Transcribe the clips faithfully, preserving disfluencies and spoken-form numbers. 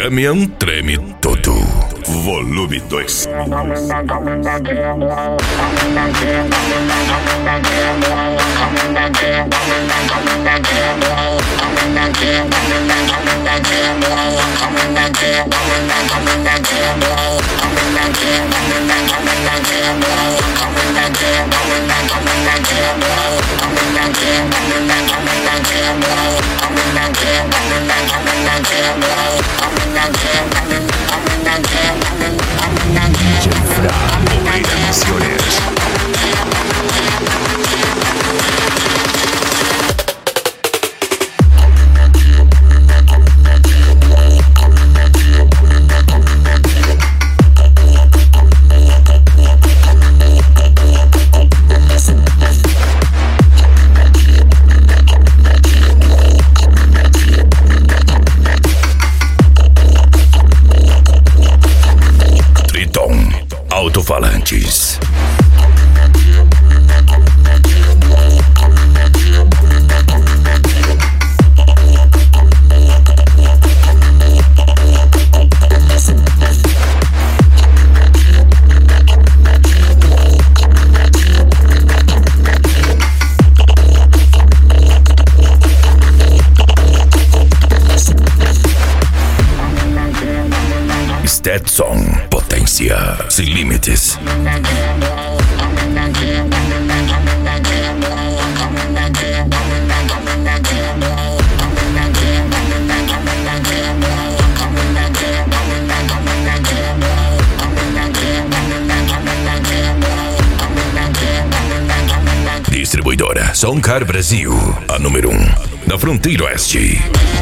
Damian treme todo. Volume dois. D J Fra, Moreira Missioneros. Alto-falantes. Stetson, potência sem limites. Distribuidora Soncar Brasil, a número um na fronteira oeste.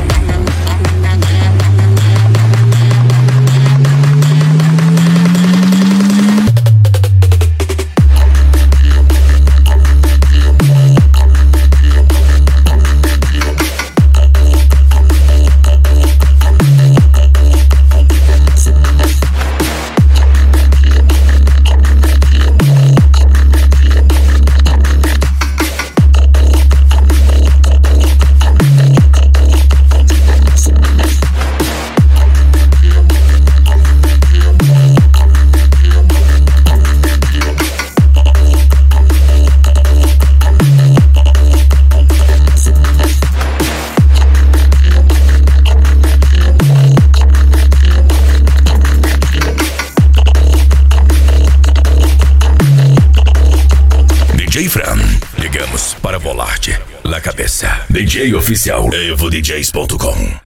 D J Fran, ligamos para Volarte, La Cabeça. D J oficial, evo d js ponto com.